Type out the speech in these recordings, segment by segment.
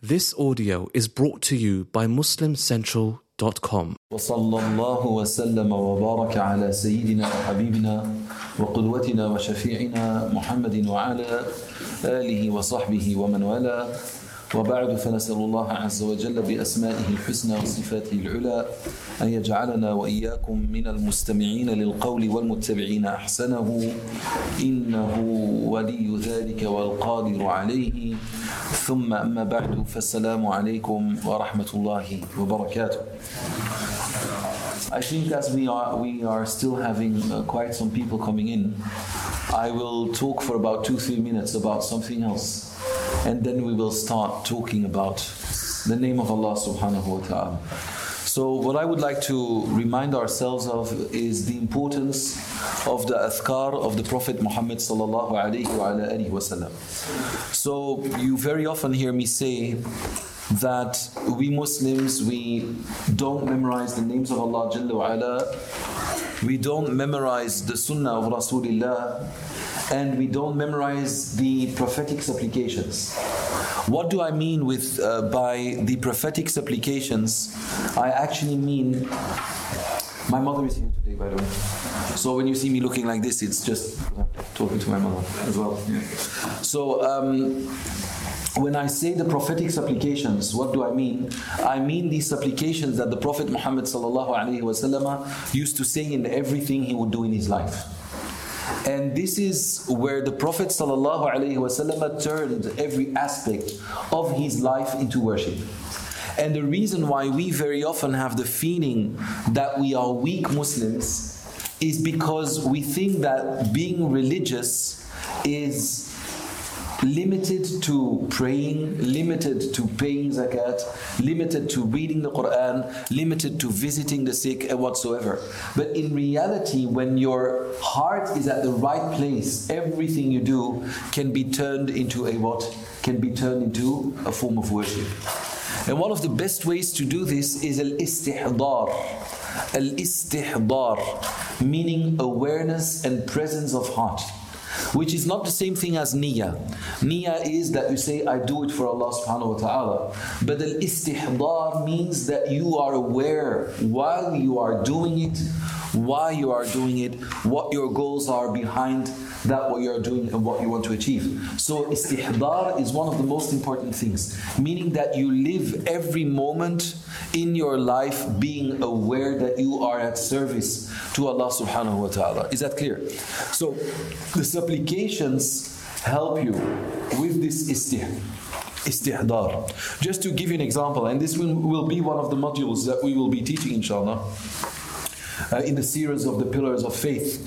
This audio is brought to you by MuslimCentral.com. وصلى الله وسلم وبارك على سيدنا وحبيبنا وقدوتنا وشفيعنا محمد وعلى آله وصحبه ومن والاه وبعد فنسأل الله عز وجل بأسمائه الحسنى وصفاته العلى أن يجعلنا وإياكم من المستمعين للقول والمتبعين أحسنه إنه ولي ذلك والقادر عليه ثم أما بعد فالسلام عليكم ورحمة الله وبركاته. I think as we are still having quite some people coming in, I will talk for about 2-3 minutes about something else. And then we will start talking about the name of Allah subhanahu wa ta'ala. So what I would like to remind ourselves of is the importance of the adhkar of the Prophet Muhammad sallallahu alayhi wa sallam. So you very often hear me say that we Muslims, we don't memorize the names of Allah Jalla wa Ala, we don't memorize the Sunnah of Rasulullah, and we don't memorize the prophetic supplications. What do I mean with by the prophetic supplications? I actually mean, my mother is here today, by the way. So when you see me looking like this, it's just talking to my mother as well. Yeah. So when I say the prophetic supplications, what do I mean? I mean these supplications that the Prophet Muhammad sallallahu alaihi wasallam used to say in everything he would do in his life. And this is where the Prophet ﷺ turned every aspect of his life into worship. And the reason why we very often have the feeling that we are weak Muslims is because we think that being religious is limited to praying, limited to paying zakat, limited to reading the Quran, limited to visiting the sick and whatsoever. But in reality, when your heart is at the right place, everything you do can be turned into a what? Can be turned into a form of worship. And one of the best ways to do this is al-istihdar. Al-istihdar, meaning awareness and presence of heart, which is not the same thing as niyyah. Niyyah is that you say, I do it for Allah subhanahu wa ta'ala. But al-istihdar means that you are aware while you are doing it, why you are doing it, what your goals are behind that what you are doing and what you want to achieve. So istihdar is one of the most important things, meaning that you live every moment in your life being aware that you are at service to Allah subhanahu wa ta'ala. Is that clear? So the supplications help you with this istihdar. Just to give you an example, and this will be one of the modules that we will be teaching inshallah in the series of the pillars of faith.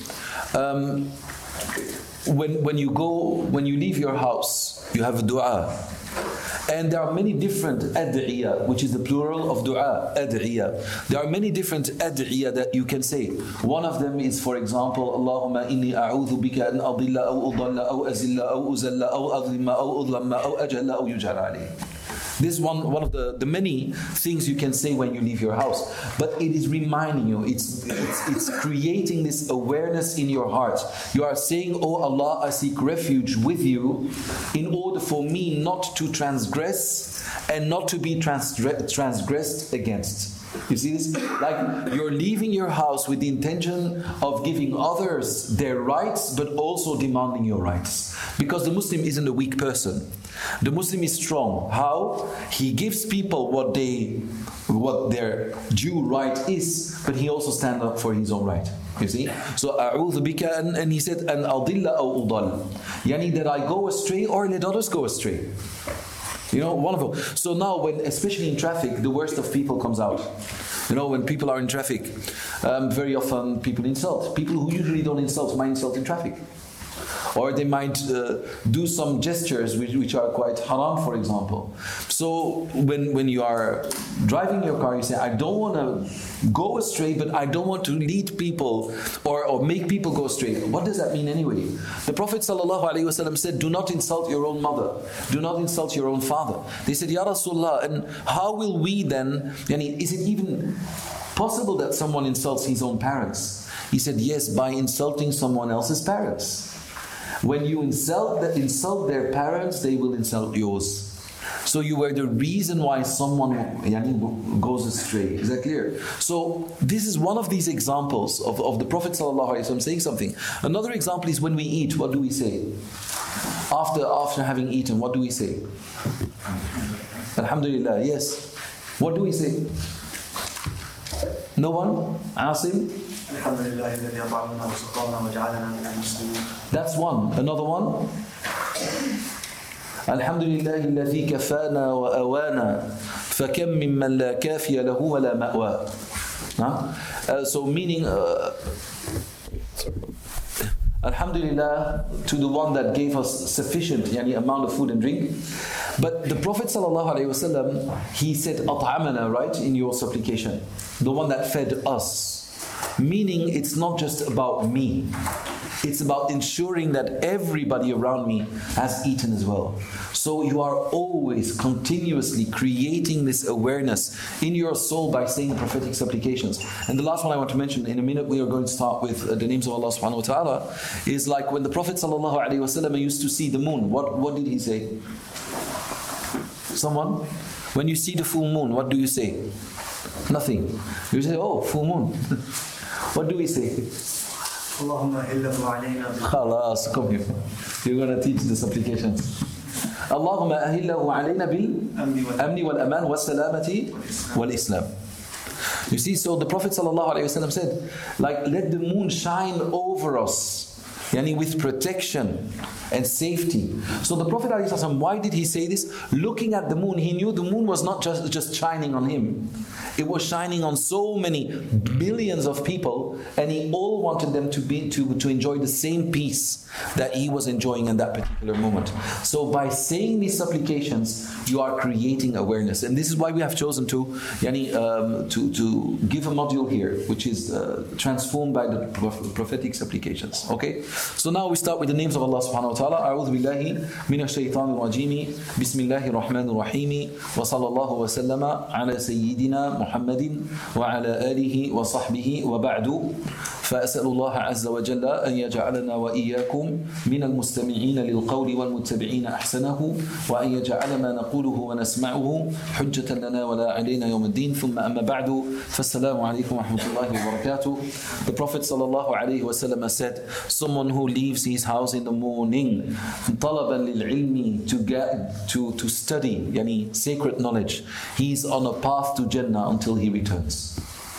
When you leave your house, you have a dua. And there are many different ad'iyah, which is the plural of dua, ad'iyah. There are many different ad'iyah that you can say. One of them is, for example, Allahumma inni a'udhu bika an adilla aw udalla aw azilla aw uzalla aw adlima aw udlamma aw ajalla aw yujhal alayh. This is one of the many things you can say when you leave your house. But it is reminding you, it's creating this awareness in your heart. You are saying, oh Allah, I seek refuge with you in order for me not to transgress and not to be transgressed against. You see this? Like you're leaving your house with the intention of giving others their rights, but also demanding your rights. Because the Muslim isn't a weak person. The Muslim is strong. How? He gives people what their due right is, but he also stands up for his own right. You see? So a'udhu bika, and he said, an adilla aw udal. Yani that I go astray or let others go astray. You know, wonderful. So now, especially in traffic, the worst of people comes out. You know, when people are in traffic, very often people insult. People who usually don't insult might insult in traffic. Or they might do some gestures which are quite haram, for example. So when you are driving your car, you say, I don't want to go astray, but I don't want to lead people or make people go astray. What does that mean anyway? The Prophet ﷺ said, do not insult your own mother. Do not insult your own father. They said, Ya Rasulullah, and how will we then, is it even possible that someone insults his own parents? He said, yes, by insulting someone else's parents. When you insult their parents, they will insult yours. So you were the reason why someone goes astray. Is that clear? So this is one of these examples of the Prophet ﷺ saying something. Another example is when we eat, what do we say? After having eaten, what do we say? Alhamdulillah, yes. What do we say? No one? Asim? That's one. Another one? Alhamdulillah alladhi kafana wa awana fakam mimman la kafiya lahu wa la ma'wa. So meaning Alhamdulillah to the one that gave us sufficient amount of food and drink. But the Prophet ﷺ, he said at'amana, right, in your supplication, the one that fed us. Meaning it's not just about me, it's about ensuring that everybody around me has eaten as well. So you are always continuously creating this awareness in your soul by saying prophetic supplications. And the last one I want to mention, in a minute we are going to start with the names of Allah subhanahu wa ta'ala, is like when the Prophet ﷺ used to see the moon, what did he say? Someone? When you see the full moon, what do you say? Nothing. You say, oh, full moon. What do we say? Allahumma ahillahu alayna bil Khalas, come here. You're going to teach the supplications. Allahumma ahillahu alayna bil amni wal aman wal salamati wal islam. You see, so the Prophet ﷺ said, like, let the moon shine over us, with protection and safety. So the Prophet ﷺ, why did he say this? Looking at the moon, he knew the moon was not just shining on him. It was shining on so many billions of people, and he all wanted them to enjoy the same peace that he was enjoying in that particular moment. So by saying these supplications, you are creating awareness, and this is why we have chosen to give a module here, which is transformed by the prophetic supplications. Okay, so now we start with the names of Allah subhanahu wa ta'ala. A'udhu billahi minash shaitanir rajim. Bismillahir rahmanir rahim. Wa sallallahu wa sallama ala sayyidina Muhammadin wa ala alihi wa sahbihi wa ba'du. فأسأل الله عز وجل أن يجعلنا وإياكم من المستمعين للقول والمتبعين أحسنه وأن يجعل ما نقوله ونسمعه حجة لنا ولا علينا يوم الدين ثم أما بعد فالسلام عليكم ورحمة الله وبركاته. The Prophet sallallahu alaihi wasallam said, someone who leaves his house in the morning طلبا للعلم to study sacred knowledge, he's on a path to Jannah until he returns.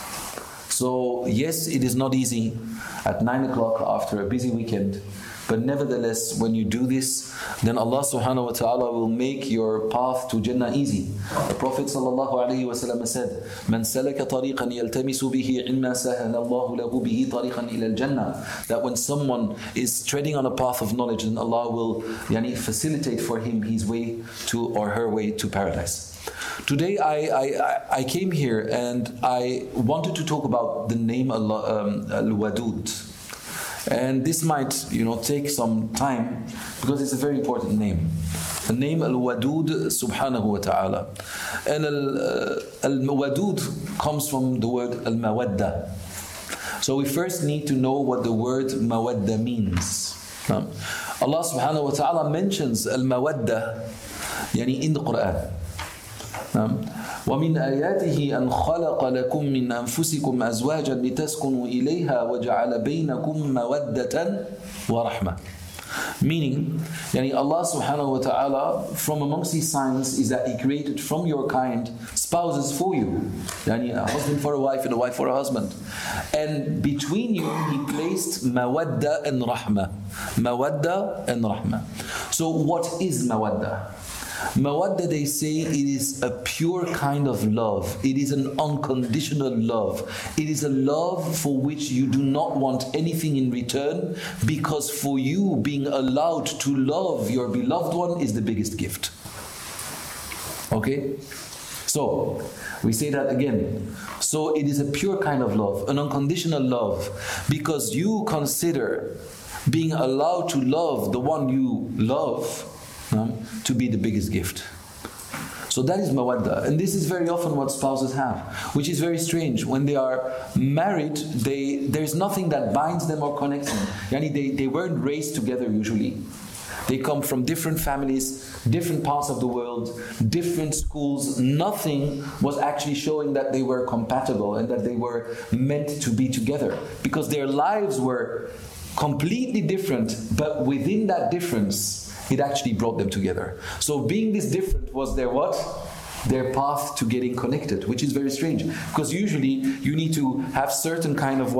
So yes, it is not easy at 9 o'clock after a busy weekend, but nevertheless, when you do this, then Allah subhanahu wa ta'ala will make your path to Jannah easy. The Prophet sallallahu alayhi wa sallam said, "Man salaka tariqan yaltamisu bihi ilma sahala Allahu lahu bihi tariqan ila al-Jannah." That when someone is treading on a path of knowledge, then Allah will facilitate for him his way to, or her way to paradise. Today I came here and I wanted to talk about the name Al-Wadud. And this might take some time because it's a very important name. The name Al-Wadud subhanahu wa ta'ala. And Al-Wadud comes from the word Al-Mawadda. So we first need to know what the word Mawadda means. Allah subhanahu wa ta'ala mentions Al-Mawadda in the Quran. وَمِنْ آيَاتِهِ أَنْ خَلَقَ لَكُم مِّنْ أَنفُسِكُمْ أَزْوَاجًا لِتَسْكُنُوا إِلَيْهَا وَجَعَلَ بَيْنَكُم مَّوَدَّةً وَرَحْمَةً. Meaning, Allah subhanahu wa ta'ala, from amongst His signs is that He created from your kind spouses for you. A husband for a wife and a wife for a husband. And between you, He placed mawadda and rahmah. Mawadda and rahmah. So what is mawadda? Mawadda, they say, it is a pure kind of love. It is an unconditional love. It is a love for which you do not want anything in return, because for you, being allowed to love your beloved one is the biggest gift. Okay? So, we say that again. So it is a pure kind of love, an unconditional love, because you consider being allowed to love the one you love to be the biggest gift. So that is mawadda, and this is very often what spouses have, which is very strange. When they are married, there's nothing that binds them or connects them. They weren't raised together usually. They come from different families, different parts of the world, different schools. Nothing was actually showing that they were compatible and that they were meant to be together, because their lives were completely different, but within that difference, it actually brought them together. So being this different was their what? Their path to getting connected, which is very strange, because usually you need to have certain kind of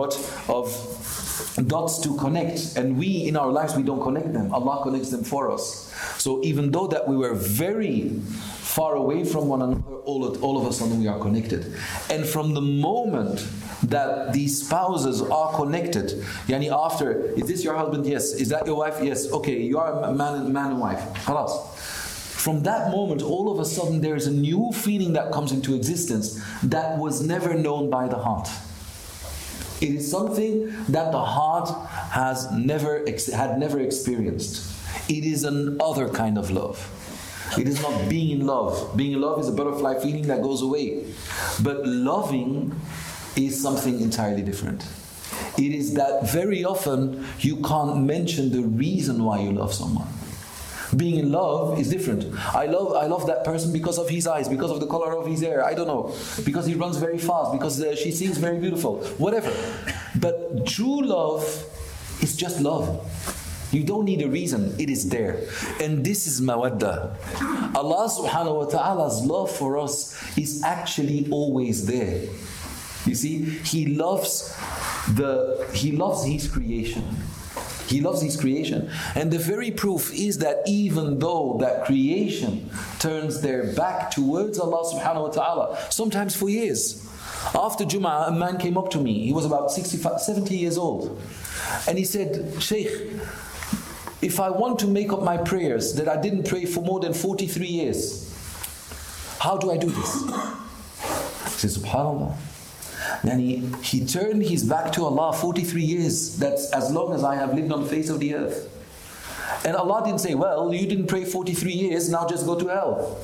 dots to connect, and we in our lives, we don't connect them. Allah connects them for us. So even though that we were very far away from one another, all of a sudden we are connected. And from the moment that these spouses are connected, yani after, is this your husband? Yes. Is that your wife? Yes. Okay, you are a man and wife. Khalas. From that moment, all of a sudden there is a new feeling that comes into existence that was never known by the heart. It is something that the heart had never experienced. It is another kind of love. It is not being in love. Being in love is a butterfly feeling that goes away. But loving is something entirely different. It is that very often you can't mention the reason why you love someone. Being in love is different. I love that person because of his eyes, because of the color of his hair, I don't know, because he runs very fast, because she sings very beautiful, whatever. But true love is just love. You don't need a reason, it is there. And this is mawadda. Allah subhanahu wa ta'ala's love for us is actually always there. You see, He loves His creation. He loves His creation. And the very proof is that even though that creation turns their back towards Allah subhanahu wa ta'ala, sometimes for years. After Jum'ah, a man came up to me. He was about 70 years old. And he said, Shaykh, if I want to make up my prayers that I didn't pray for more than 43 years, how do I do this? I said, SubhanAllah. And he turned his back to Allah 43 years. That's as long as I have lived on the face of the earth. And Allah didn't say, well, you didn't pray 43 years, now just go to hell.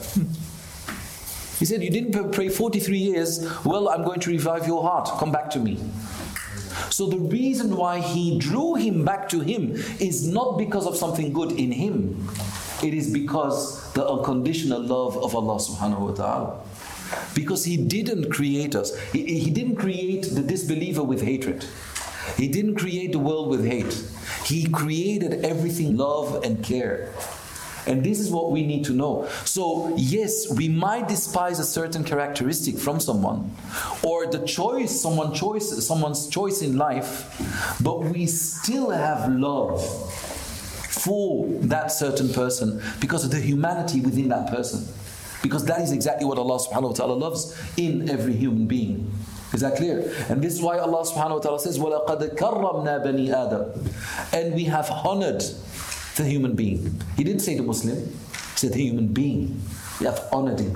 He said, you didn't pray 43 years, well, I'm going to revive your heart. Come back to me. So the reason why He drew him back to Him is not because of something good in him. It is because the unconditional love of Allah subhanahu wa ta'ala. Because He didn't create us. He didn't create the disbeliever with hatred. He didn't create the world with hate. He created everything love and care. And this is what we need to know. So yes, we might despise a certain characteristic from someone, or the choice, someone's choice in life, but we still have love for that certain person because of the humanity within that person. Because that is exactly what Allah subhanahu wa ta'ala loves in every human being. Is that clear? And this is why Allah subhanahu wa ta'ala says, وَلَقَدْ كَرَّمْنَا بَنِي آدَمَ. And we have honored the human being. He didn't say the Muslim, He said the human being. We have honored him.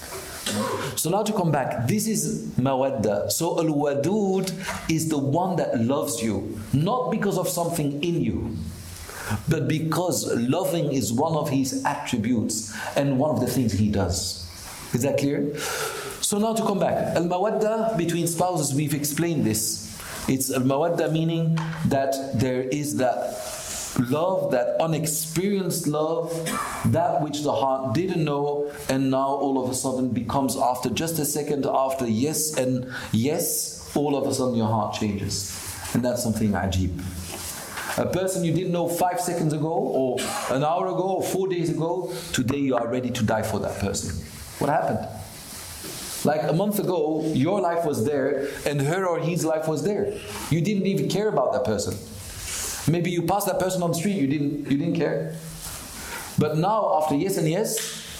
So now to come back, this is mawadda. So al-wadud is the one that loves you, not because of something in you, but because loving is one of His attributes and one of the things He does. Is that clear? So now to come back, al-mawadda between spouses, we've explained this. It's al-mawadda meaning that there is that love, that unexperienced love, that which the heart didn't know, and now all of a sudden becomes, after just a second after yes and yes, all of a sudden your heart changes. And that's something ajib. A person you didn't know 5 seconds ago, or an hour ago, or 4 days ago, today you are ready to die for that person. What happened? Like a month ago, your life was there, and her or his life was there. You didn't even care about that person. Maybe you passed that person on the street, you didn't care. But now, after yes and yes,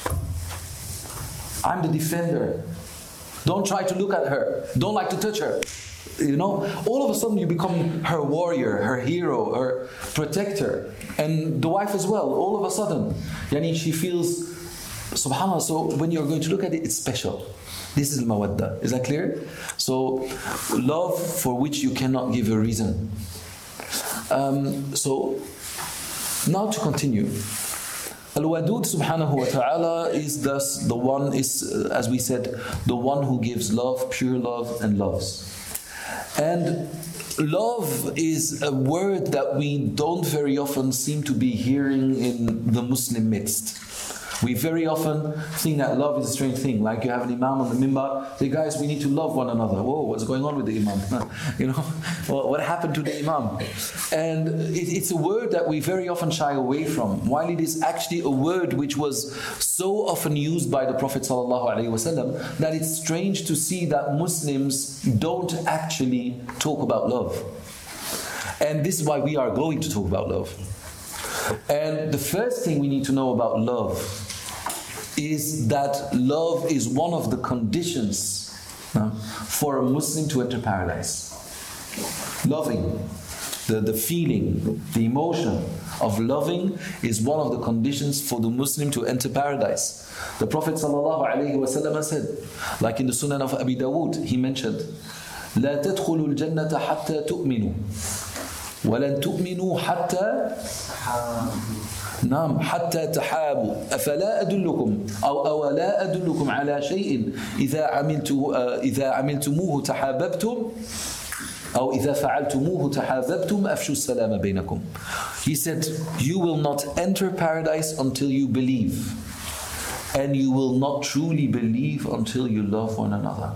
I'm the defender. Don't try to look at her. Don't like to touch her. You know, all of a sudden you become her warrior, her hero, her protector. And the wife as well, all of a sudden. Yani she feels, subhanAllah, so when you're going to look at it, it's special. This is mawadda. Is that clear? So, love for which you cannot give a reason. So, now to continue. Al-Wadud subhanahu wa ta'ala is thus the one, as we said, the one who gives love, pure love, and loves. And love is a word that we don't very often seem to be hearing in the Muslim midst. We very often think that love is a strange thing. Like you have an imam on the minbar, say, guys, we need to love one another. Whoa, what's going on with the imam? What happened to the imam? And it's a word that we very often shy away from, while it is actually a word which was so often used by the Prophet ﷺ that it's strange to see that Muslims don't actually talk about love. And this is why we are going to talk about love. And the first thing we need to know about love is that love is one of the conditions for a Muslim to enter paradise. Loving, the feeling, the emotion of loving is one of the conditions for the Muslim to enter paradise. The Prophet ﷺ said, like in the Sunan of Abi Dawood, he mentioned, لا تدخلوا الجنة حتى تؤمنوا ولن تؤمنوا حتى نعم حتى تحابوا أفلا أدلكم أولا أدلكم على شيء إذا عملتموه تحاببتم أو إذا فعلتموه تحاببتم أفشوا السلام بينكم. He said, you will not enter paradise until you believe, and you will not truly believe until you love one another.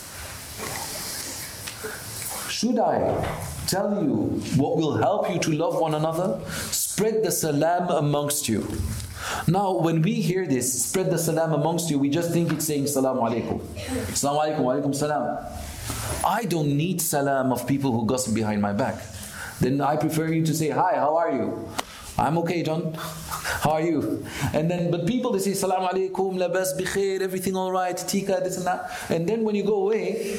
Should I tell you what will help you to love one another? Spread the salam amongst you. Now, when we hear this, spread the salam amongst you, we just think it's saying Salaam alaikum. Salaam alaikum, wa alaikum salam. I don't need salam of people who gossip behind my back. Then I prefer you to say, hi, how are you? I'm okay, John. How are you? And then, but people, they say, Salaam alaikum, labas bikhair, everything all right, tika, this and that. And then when you go away,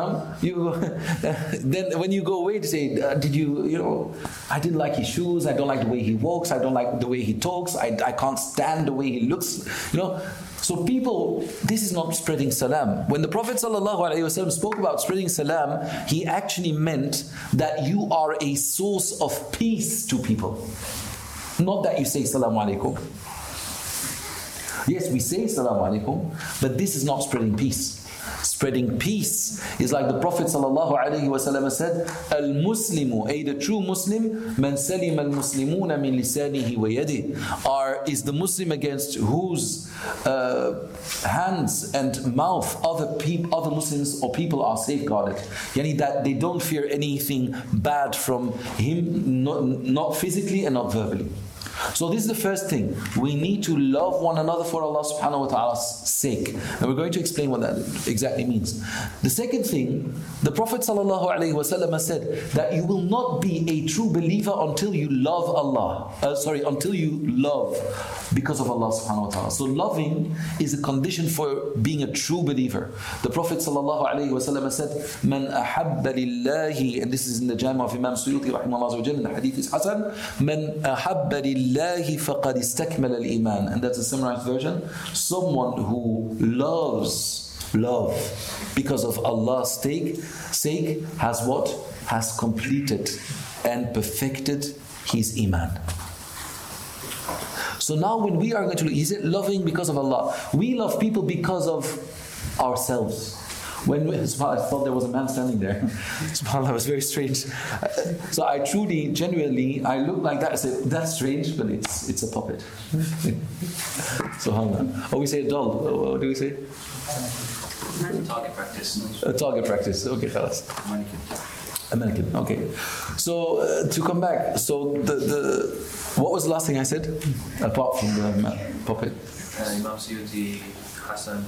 then when you go away to say, did you, I didn't like his shoes, I don't like the way he walks, I don't like the way he talks, I can't stand the way he looks, So people, this is not spreading salam. When the Prophet ﷺ spoke about spreading salam, he actually meant that you are a source of peace to people. Not that you say Salaam alaikum. Yes, we say Salaam alaikum, but this is not spreading peace. Spreading peace is like the Prophet ﷺ said, Al-Muslimu, the true Muslim, man salima al-muslimuna min lisanihi wa yadihi, is the Muslim against whose hands and mouth other Muslims or people are safeguarded. Yani that they don't fear anything bad from him, not physically and not verbally. So this is the first thing. We need to love one another for Allah subhanahu wa ta'ala's sake. And we're going to explain what that exactly means. The second thing, the Prophet sallallahu alaihi wasallam said that you will not be a true believer until you love Allah. Until you love because of Allah subhanahu wa ta'ala. So loving is a condition for being a true believer. The Prophet sallallahu alaihi wasallam said, Man ahabba lillahi, and this is in the Jami' of Imam Suyuti rahimahullah, and the hadith is Hasan, Man ahabba lillahi faqad istakmala al-iman. And that's a summarized version. Someone who loves because of Allah's sake has what? Has completed and perfected his iman. So now when we are going to, he said loving because of Allah. We love people because of ourselves. I thought there was a man standing there. SubhanAllah, it was very strange. So I truly, genuinely, I looked like that. I said, that's strange, but it's a puppet. SubhanAllah. Or we say a doll. What do we say? Target practice. A target practice. Okay, khalas. A mannequin. Okay. So to come back. So what was the last thing I said? Apart from the puppet. Imam Suyuti, Hassan.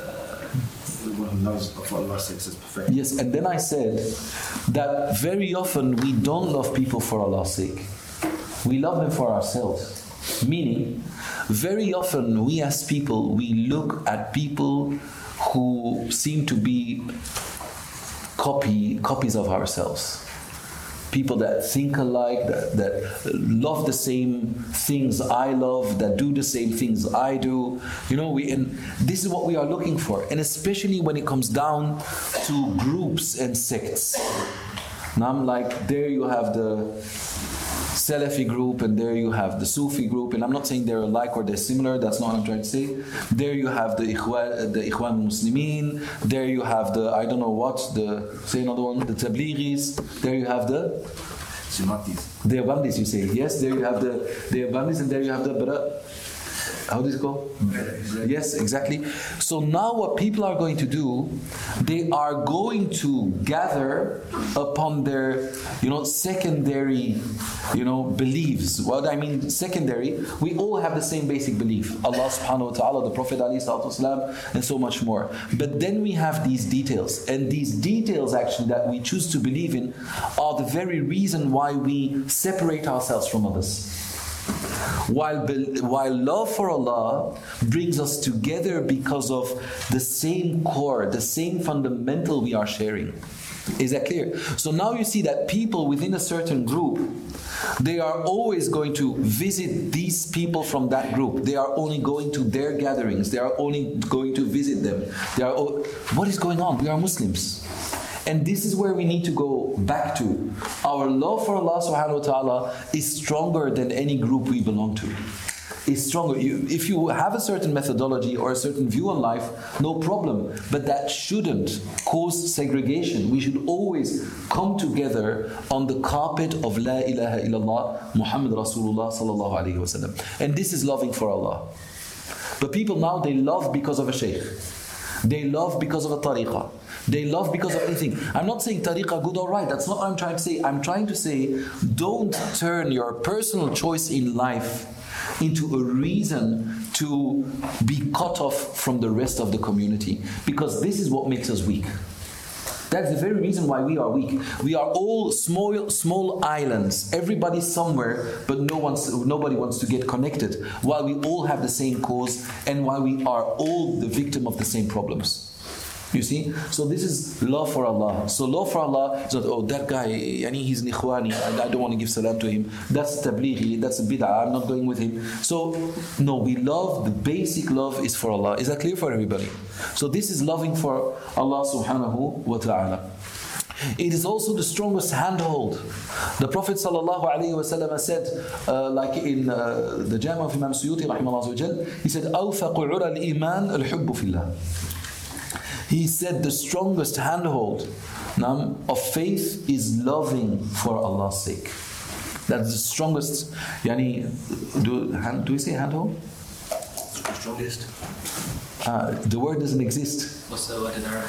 Yes, and then I said that very often we don't love people for Allah's sake. We love them for ourselves. Meaning, very often we as people, we look at people who seem to be copies of ourselves. People that think alike, that love the same things I love, that do the same things I do. And this is what we are looking for. And especially when it comes down to groups and sects. Now I'm like, there you have Salafi group, and there you have the Sufi group, and I'm not saying they're alike or they're similar, that's not what I'm trying to say. There you have the Ikhwan Muslimin, there you have the, I don't know what, say another one, the Tablighis, there you have the Bandis, you say, yes, there you have the Bandis, and there you have the how do you call? Yes, exactly. So now what people are going to do, they are going to gather upon their, secondary, beliefs. What I mean secondary, we all have the same basic belief. Allah subhanahu wa ta'ala, the Prophet ﷺ, and so much more. But then we have these details. And these details actually that we choose to believe in are the very reason why we separate ourselves from others. While love for Allah brings us together because of the same core, the same fundamental we are sharing. Is that clear? So now you see that people within a certain group, they are always going to visit these people from that group. They are only going to their gatherings. They are only going to visit them. What is going on? We are Muslims. And this is where we need to go back to. Our love for Allah subhanahu wa ta'ala is stronger than any group we belong to. It's stronger. If you have a certain methodology or a certain view on life, no problem. But that shouldn't cause segregation. We should always come together on the carpet of La ilaha illallah Muhammad Rasulullah sallallahu alayhi wa sallam. And this is loving for Allah. But people now, they love because of a shaykh. They love because of a tariqah. They love because of anything. I'm not saying tariqah good or right. That's not what I'm trying to say. I'm trying to say, don't turn your personal choice in life into a reason to be cut off from the rest of the community. Because this is what makes us weak. That's the very reason why we are weak. We are all small islands. Everybody's somewhere, but nobody wants to get connected. While we all have the same cause, and while we are all the victim of the same problems. You see? So this is love for Allah. So love for Allah is not, that guy, he's an Ikhwani, I don't want to give salam to him. That's Tablighi, that's a bid'ah, I'm not going with him. So, no, we love, the basic love is for Allah. Is that clear for everybody? So this is loving for Allah subhanahu wa ta'ala. It is also the strongest handhold. The Prophet ﷺ said, like in the Jami' of Imam Suyuti, rahimahullah, he said, أَوْفَقُ عُرَى الْإِيمَانِ الْحُبُّ فِي اللَّهِ. He said the strongest handhold of faith is loving for Allah's sake. That's the strongest. Do we say handhold? Strongest. The word doesn't exist. What's the word in Arabic?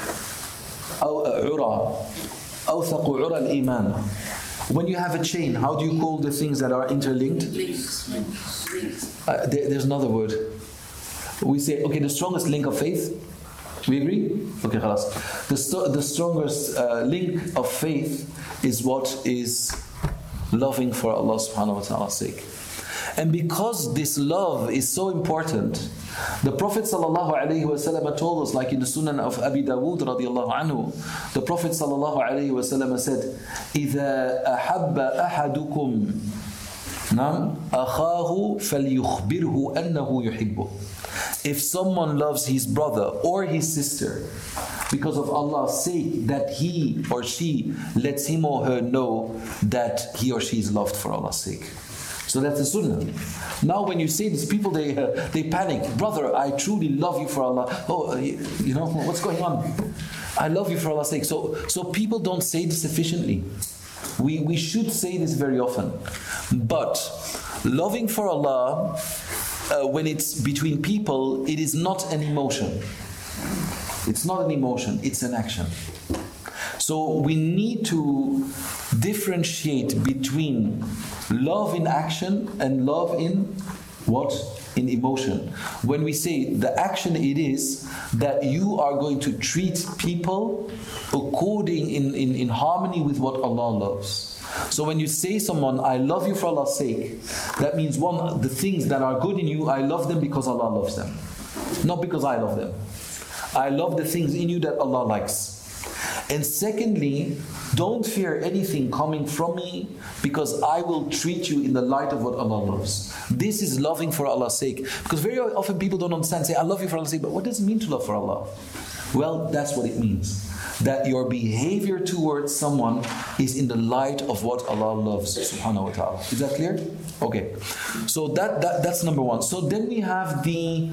أوثق عرى الإيمان. When you have a chain, how do you call the things that are interlinked? Links. There's another word. We say, okay, the strongest link of faith. We agree? Okay, khalas. The strongest link of faith is what is loving for Allah subhanahu wa ta'ala's sake. And because this love is so important, the Prophet sallallahu alaihi wasallam told us, like in the Sunan of Abi Dawud radiyallahu anhu, the Prophet sallallahu alaihi wasallam said, إِذَا أَحَبَّ أَحَدُكُمْ أَخَاهُ فَلْيُخْبِرْهُ أَنَّهُ يُحِبُّهُ. If someone loves his brother or his sister because of Allah's sake, that he or she lets him or her know that he or she is loved for Allah's sake. So that's the sunnah. Now when you say this, people they panic. Brother, I truly love you for Allah. What's going on? I love you for Allah's sake. So people don't say this sufficiently. We should say this very often. But loving for Allah, when it's between people, it is not an emotion. It's not an emotion, it's an action. So we need to differentiate between love in action and love in what? In emotion. When we say the action, it is that you are going to treat people according in harmony with what Allah loves. So when you say someone, I love you for Allah's sake, that means one, the things that are good in you, I love them because Allah loves them. Not because I love them. I love the things in you that Allah likes. And secondly, don't fear anything coming from me because I will treat you in the light of what Allah loves. This is loving for Allah's sake. Because very often people don't understand, say, I love you for Allah's sake, but what does it mean to love for Allah? Well, that's what it means. that your behavior towards someone is in the light of what Allah loves, subhanahu wa ta'ala. Is that clear? Okay. So that's number one. So then we have the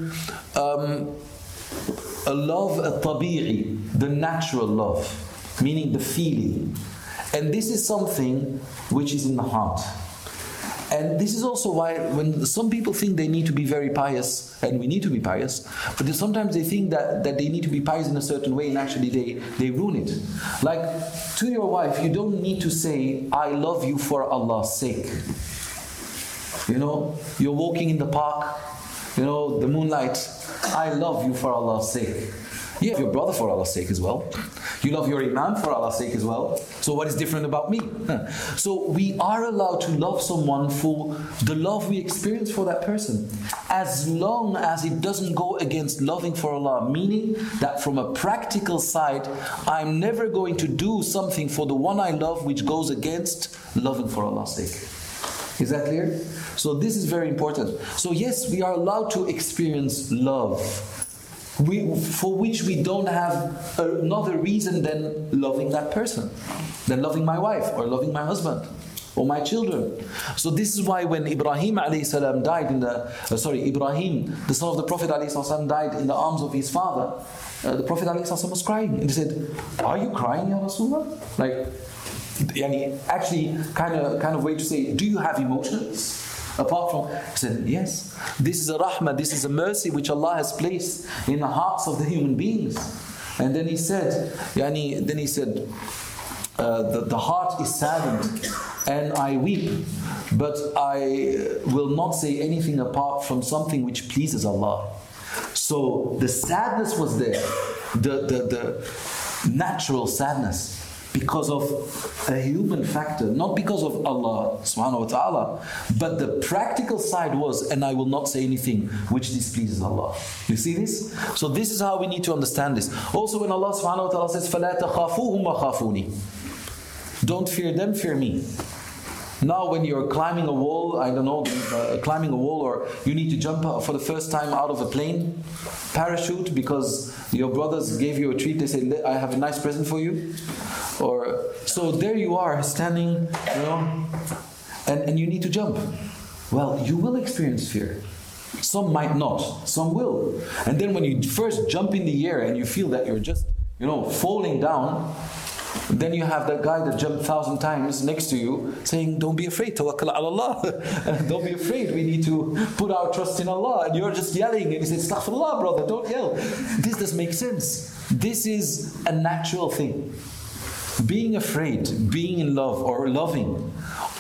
a love al-tabi'i, the natural love, meaning the feeling. And this is something which is in the heart. And this is also why when some people think they need to be very pious, and we need to be pious, but then sometimes they think that they need to be pious in a certain way, and actually they ruin it. Like to your wife, you don't need to say, I love you for Allah's sake. You know, you're walking in the park, you know, the moonlight, I love you for Allah's sake. You love your brother for Allah's sake as well. You love your imam for Allah's sake as well. So what is different about me? So we are allowed to love someone for the love we experience for that person, as long as it doesn't go against loving for Allah. Meaning that from a practical side, I'm never going to do something for the one I love which goes against loving for Allah's sake. Is that clear? So this is very important. So yes, we are allowed to experience love, for which we don't have another reason than loving that person, than loving my wife or loving my husband or my children. So this is why when Ibrahim alayhi salam died Ibrahim, the son of the Prophet alayhi salam, died in the arms of his father, the Prophet alayhi salam was crying, and he said, "Are you crying, Ya Rasulullah?" Like, actually kind of way to say, do you have emotions? Apart from, he said, yes, this is a rahmah, this is a mercy which Allah has placed in the hearts of the human beings. And then he said, the heart is saddened and I weep, but I will not say anything apart from something which pleases Allah. So the sadness was there, the natural sadness, because of a human factor, not because of Allah subhanahu wa ta'ala, but the practical side was, and I will not say anything which displeases Allah. You see this? So this is how we need to understand this. Also when Allah subhanahu wa ta'ala says, فَلَا تَخَافُوهُمْ وَخَافُونِ, don't fear them, fear me. Now when you're climbing a wall, or you need to jump for the first time out of a plane, parachute, because your brothers gave you a treat, they say, I have a nice present for you. Or so there you are standing, and you need to jump. Well, you will experience fear. Some might not, some will. And then when you first jump in the air and you feel that you're just, falling down, then you have that guy that jumped 1,000 times next to you saying, don't be afraid, tawakkal ala Allah. Don't be afraid, we need to put our trust in Allah. And you're just yelling and he says, astaghfirullah, brother, don't yell. This doesn't make sense. This is a natural thing. Being afraid, being in love, or loving,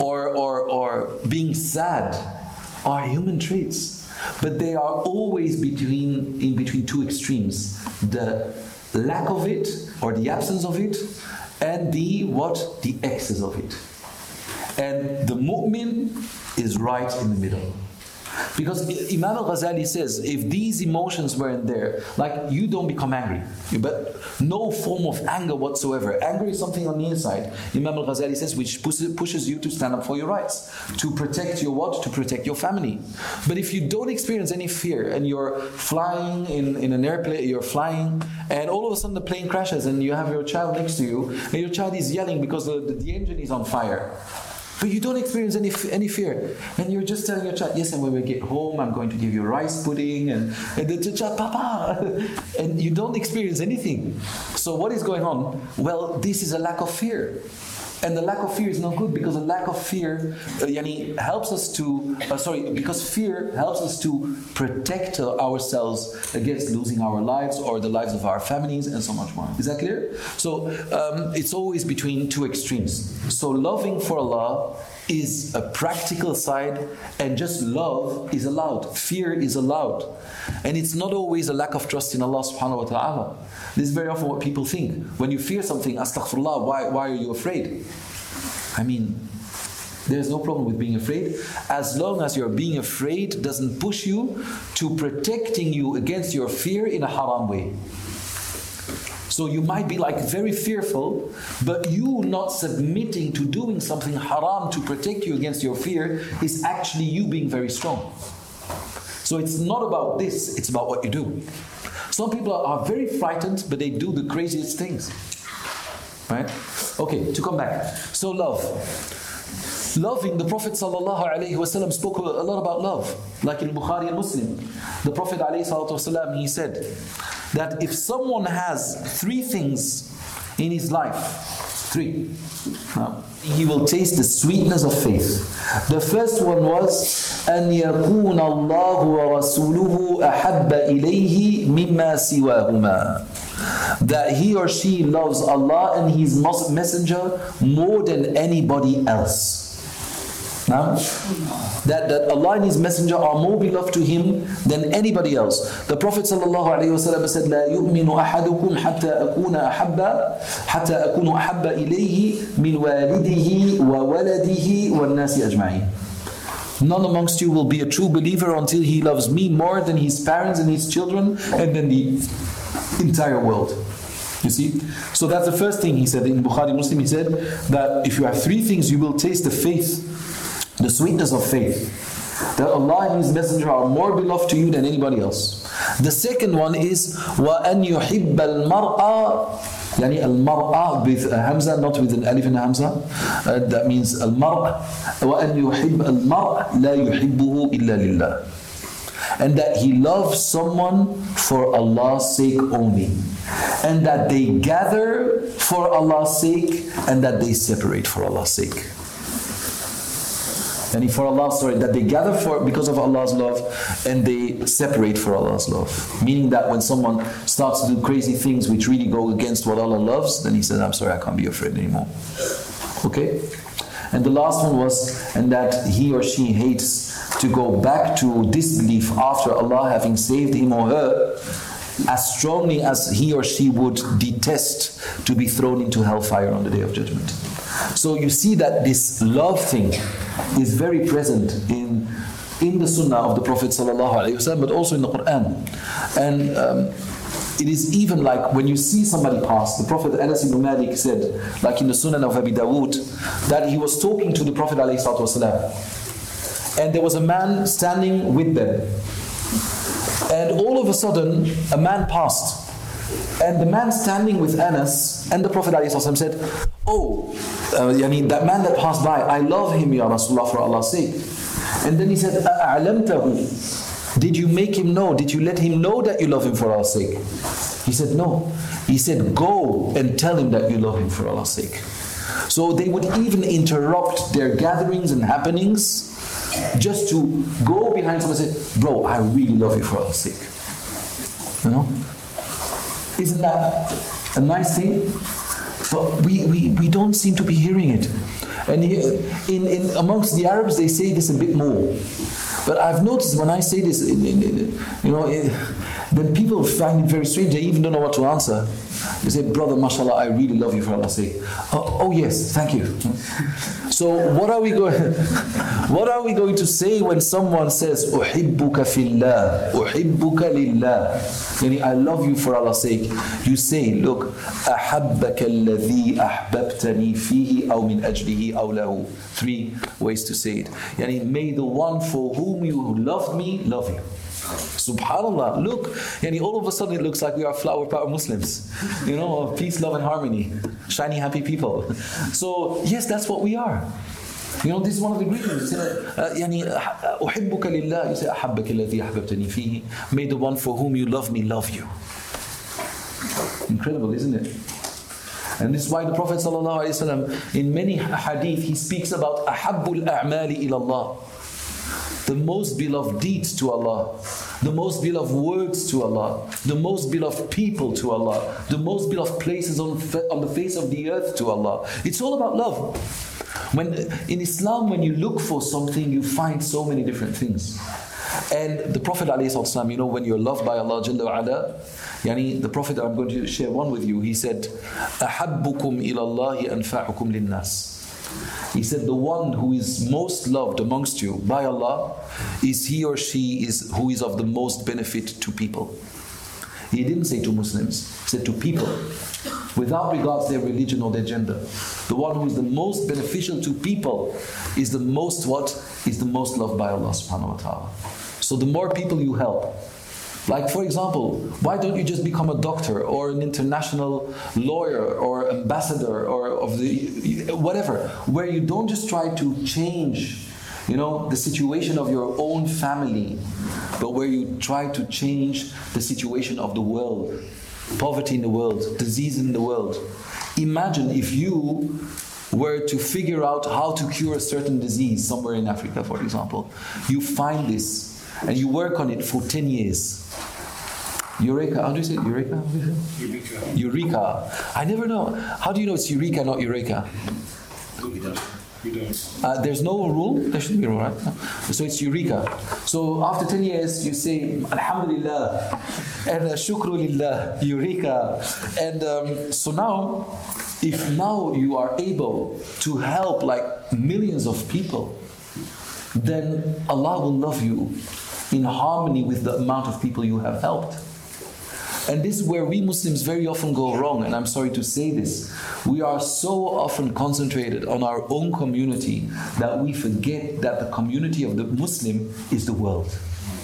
or being sad are human traits. But they are always in between two extremes. The lack of it, or the absence of it, and the excess of it. And the mu'min is right in the middle. Because Imam al-Ghazali says, if these emotions weren't there, like you don't become angry, but no form of anger whatsoever. Anger is something on the inside, Imam al-Ghazali says, which pushes you to stand up for your rights, to protect your what? To protect your family. But if you don't experience any fear, and you're flying in an airplane, you're flying, and all of a sudden the plane crashes, and you have your child next to you, and your child is yelling because the engine is on fire. But you don't experience any fear. And you're just telling your child, yes, and when we get home, I'm going to give you rice pudding, and the child, Papa. And you don't experience anything. So what is going on? Well, this is a lack of fear. And the lack of fear is not good, because a lack of fear helps us to, because fear helps us to protect ourselves against losing our lives or the lives of our families and so much more. Is that clear? So it's always between two extremes. So loving for Allah is a practical side, and just love is allowed. Fear is allowed. And it's not always a lack of trust in Allah subhanahu wa ta'ala. This is very often what people think. When you fear something, astaghfirullah, why are you afraid? I mean, there's no problem with being afraid, as long as your being afraid doesn't push you to protecting you against your fear in a haram way. So you might be very fearful, but you not submitting to doing something haram to protect you against your fear is actually you being very strong. So it's not about this, it's about what you do. Some people are very frightened, but they do the craziest things. Right? Okay, to come back. So love. Loving, the Prophet ﷺ spoke a lot about love. Like in Bukhari and Muslim, the Prophet ﷺ, he said that if someone has 3 things in his life, 3, he will taste the sweetness of faith. The first one was أن يكون الله ورسوله أحب إليه مما سواهما. That he or she loves Allah and His messenger more than anybody else. Now, that Allah and His messenger are more beloved to him than anybody else. The Prophet ﷺ said, لا يؤمن أحدكم حتى أكون أحب إليه من والده وولده والناس أجمعين. None amongst you will be a true believer until he loves me more than his parents and his children and then the entire world. You see? So that's the first thing he said. In Bukhari Muslim he said that if you have 3 things you will taste the faith, the sweetness of faith. That Allah and His messenger are more beloved to you than anybody else. The second one is وَأَنْ يُحِبَّ الْمَرْأَ Yani al-mar'a with a hamza, not with an alif and a hamza. That means al-mar' وَأَنْ يُحِبَّ الْمَرْءَ لَا يُحِبُّهُ إِلَّا لِلَّهِ. And that he loves someone for Allah's sake only. And that they gather for Allah's sake and that they separate for Allah's sake. And for Allah's sorry, that they gather for because of Allah's love and they separate for Allah's love. Meaning that when someone starts to do crazy things which really go against what Allah loves, then he says, I'm sorry, I can't be your friend anymore. Okay? And the last one was, and that he or she hates to go back to disbelief after Allah having saved him or her as strongly as he or she would detest to be thrown into hellfire on the Day of Judgment. So you see that this love thing is very present in the Sunnah of the Prophet ﷺ, but also in the Quran. And it is even like when you see somebody pass, the Prophet Anas ibn Malik said, like in the Sunnah of Abi Dawood, that he was talking to the Prophet ﷺ, and there was a man standing with them. And all of a sudden, a man passed. And the man standing with Anas and the Prophet ﷺ said, oh, that man that passed by, I love him, Ya Rasulullah, for Allah's sake. And then he said, أَعْلَمْتَهُ? Did you make him know? Did you let him know that you love him for Allah's sake? He said, no. He said, go and tell him that you love him for Allah's sake. So they would even interrupt their gatherings and happenings just to go behind someone and say, bro, I really love you for Allah's sake. You know? Isn't that a nice thing? But we don't seem to be hearing it. And in amongst the Arabs, they say this a bit more. But I've noticed when I say this, then people find it very strange. They even don't know what to answer. They say, brother, mashallah, I really love you for Allah's sake. Oh yes, thank you. So what are we going to say when someone says, Uhibbuka fillah, Uhibbuka lillah? Yani, I love you for Allah's sake. You say, look, أحبك الذي أحببتني فيه أو من أجله أو له. 3 ways to say it. Yani, may the one for whom you loved me love you. Subhanallah, look, all of a sudden it looks like we are flower power Muslims, peace, love and harmony, shiny, happy people. So yes, that's what we are. This is one of the greetings. أحبك لله. You say أحبك الذي أحببتني فيه. May the one for whom you love me love you. Incredible, isn't it? And this is why the Prophet ﷺ, in many hadith, he speaks about أحب الأعمال إلى الله. The most beloved deeds to Allah, the most beloved words to Allah, the most beloved people to Allah, the most beloved places on the face of the earth to Allah. It's all about love. When in Islam, when you look for something, you find so many different things. And the Prophet ﷺ, when you're loved by Allah Jalla wa Ala, the Prophet, I'm going to share one with you, he said, أَحَبُّكُمْ إِلَى اللَّهِ أَنْفَعُكُمْ لِلنَّاسِ. He said, the one who is most loved amongst you by Allah is he or she who is of the most benefit to people. He didn't say to Muslims, he said to people, without regards their religion or their gender. The one who is the most beneficial to people is the most loved by Allah subhanahu wa ta'ala. So the more people you help, Like, for example, why don't you just become a doctor or an international lawyer or ambassador or of the whatever, where you don't just try to change, the situation of your own family, but where you try to change the situation of the world, poverty in the world, disease in the world. Imagine if you were to figure out how to cure a certain disease somewhere in Africa, for example. You find this and you work on it for 10 years. Eureka, how do you say it? Eureka? Eureka. Eureka. I never know. How do you know it's Eureka, not Eureka? You don't. There's no rule? There should be a rule, right? No. So it's Eureka. So after 10 years, you say, Alhamdulillah, and Shukru Lillah, Eureka. And so now, if now you are able to help like millions of people, then Allah will love you in harmony with the amount of people you have helped. And this is where we Muslims very often go wrong, and I'm sorry to say this. We are so often concentrated on our own community that we forget that the community of the Muslim is the world.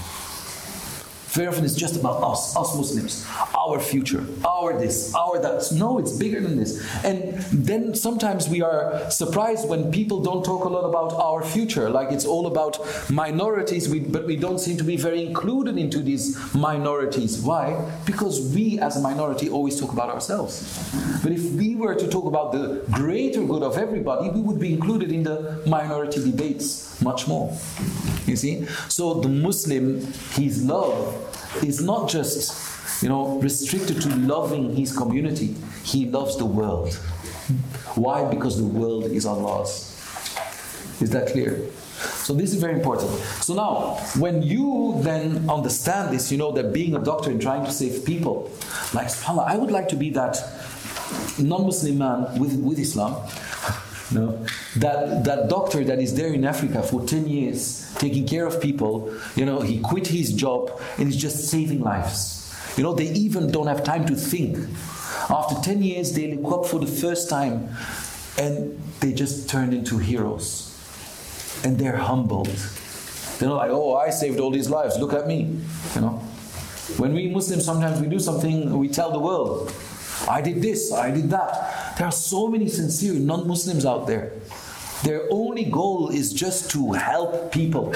Very often it's just about us Muslims, our future, our this, our that. No, it's bigger than this. And then sometimes we are surprised when people don't talk a lot about our future, like it's all about minorities, but we don't seem to be very included into these minorities. Why? Because we as a minority always talk about ourselves. But if we were to talk about the greater good of everybody, we would be included in the minority debates much more. You see? So the Muslim, his love is not just, restricted to loving his community. He loves the world. Why? Because the world is Allah's. Is that clear? So this is very important. So now, when you then understand this, that being a doctor and trying to save people, like subhanAllah, I would like to be that non-Muslim man with Islam. No, that doctor that is there in Africa for 10 years, taking care of people, he quit his job and is just saving lives. They even don't have time to think. After 10 years, they look up for the first time and they just turn into heroes. And they're humbled. They're not like, oh, I saved all these lives, look at me. When we Muslims, sometimes we do something, we tell the world, I did this, I did that. There are so many sincere non-Muslims out there. Their only goal is just to help people.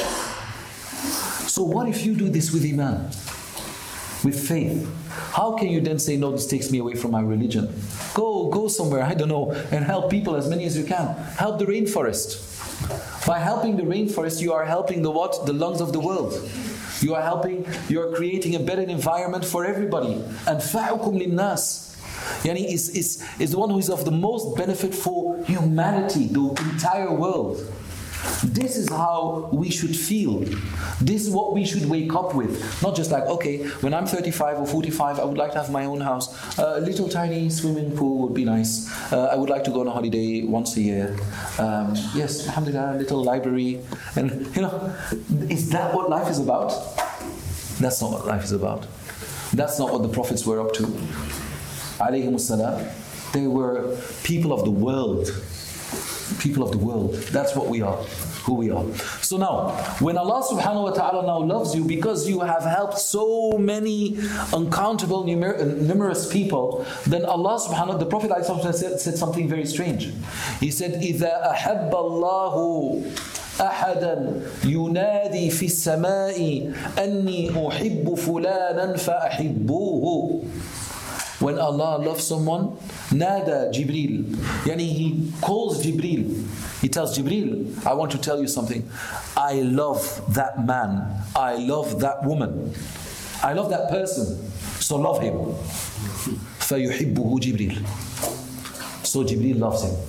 So what if you do this with Iman? With faith? How can you then say, no, this takes me away from my religion? Go somewhere, I don't know, and help people as many as you can. Help the rainforest. By helping the rainforest, you are helping the what? The lungs of the world. You are creating a better environment for everybody. And fa'ukum linnas. Yani is the one who is of the most benefit for humanity, the entire world. This is how we should feel. This is what we should wake up with. Not just like, okay, when I'm 35 or 45, I would like to have my own house. A little tiny swimming pool would be nice. I would like to go on a holiday once a year. Yes, alhamdulillah, a little library. And, is that what life is about? That's not what life is about. That's not what the prophets were up to. Alayhimus salam. They were people of the world. People of the world. That's what we are. Who we are. So now, when Allah subhanahu wa ta'ala now loves you because you have helped so many uncountable, numerous people, then Allah subhanahu wa ta'ala, the Prophet said something very strange. He said, إِذَا أَحَبَّ اللَّهُ أَحَدًا يُنَادِي فِي السَّمَاءِ أَنِّي أُحِبُّ فُلَانًا فَأَحِبُّوهُ. When Allah loves someone, Nada Jibreel. Yani He calls Jibreel. He tells Jibreel, I want to tell you something. I love that man. I love that woman. I love that person. So love him. فَيُحِبُّهُ Jibreel. So Jibreel loves him.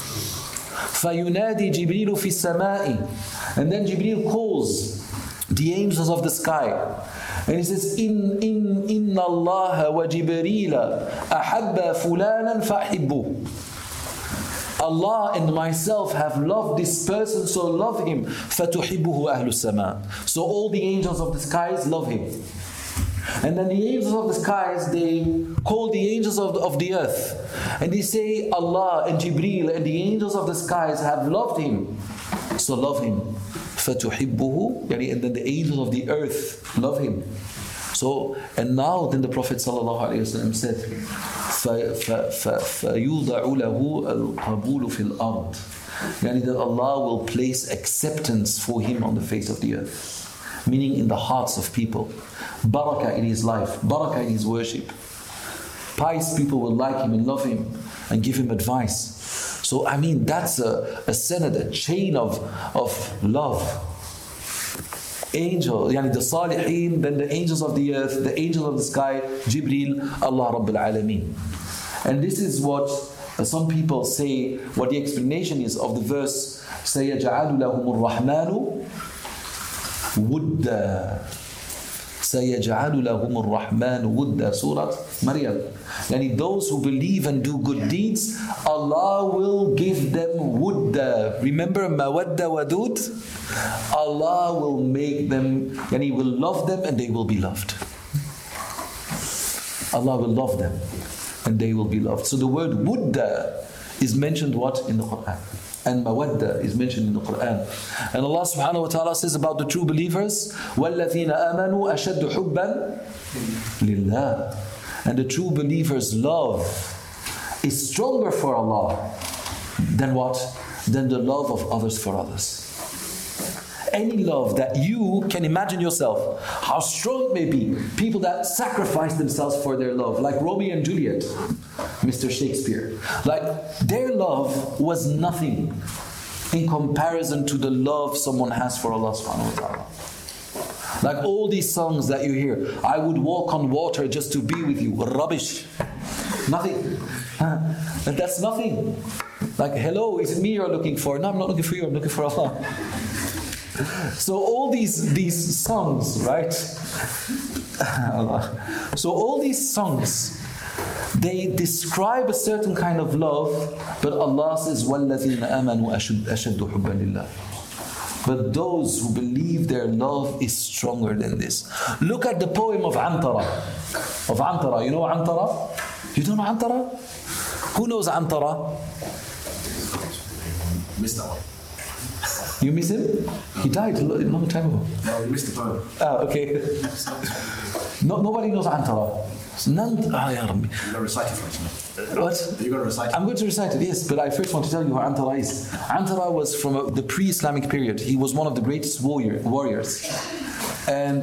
فَيُنَادِي جِبْرِيلُ فِي السَّمَاءِ. And then Jibreel calls the angels of the sky. And he says, إِنَّ اللَّهَ وَجِبْرِيلَ أَحَبَّ فُلَانًا فَأَحِبُّهُ. Allah and myself have loved this person, so love him. فَتُحِبُّهُ أَهْلُ السَّمَاءِ. So all the angels of the skies love him. And then the angels of the skies, they call the angels of the earth. And they say, Allah and Jibreel and the angels of the skies have loved him, so love him. فَتُحِبُّهُ. And then the angels of the earth love him. So, and now then the Prophet ﷺ said, فَيُوضَعُ لَهُ الْقَبُولُ فِي الْأَرْضِ, yani that Allah will place acceptance for him on the face of the earth, meaning in the hearts of people. Barakah in his life, barakah in his worship. Pious people will like him and love him and give him advice. So I mean, that's a sanad, a chain of love. Angel, yani the salihin, then the angels of the earth, the angels of the sky, Jibreel, Allah Rabbul Alameen. And this is what some people say, what the explanation is of the verse, سَيَجْعَلُ لَهُمُ الرَّحْمَنُ وُدًّا, سَيَجْعَلُ لَهُمُ الرَّحْمَنُ وُدًّا, Surah Maryam. Yani those who believe and do good deeds, Allah will give them wudda. Remember mawadda wadud? Allah will make them, yani will love them and they will be loved. Allah will love them and they will be loved. So the word wudda is mentioned what? In the Quran. And mawadda is mentioned in the Quran. And Allah subhanahu wa ta'ala says about the true believers, وَالَّذِينَ آمَنُوا أَشَدُّ حُبًّا لِلَّهِ. And the true believer's love is stronger for Allah than what? Than the love of others for others. Any love that you can imagine yourself, how strong it may be, people that sacrifice themselves for their love, like Romeo and Juliet, Mr. Shakespeare, like their love was nothing in comparison to the love someone has for Allah subhanahu wa ta'ala. Like all these songs that you hear, I would walk on water just to be with you. Rubbish. Nothing. That's nothing. Like, hello, is it me you're looking for? No, I'm not looking for you, I'm looking for Allah. So all these songs, right? So all these songs, they describe a certain kind of love, but Allah says, وَالَّذِينَ آمَنُوا أَشَدُّ حُبًّا لِلَّهِ. But those who believe their love is stronger than this. Look at the poem of Antara. You know Antara? You don't know Antara? Who knows Antara? Missed that one. You miss him? He died a long time ago. No, we missed the poem. Okay. Nobody knows Antara. Ya Rabbi. You're going to recite it for us now. What? You're going to recite it? I'm going to recite it, yes, but I first want to tell you who Antara is. Antara was from the pre-Islamic period. He was one of the greatest warriors. And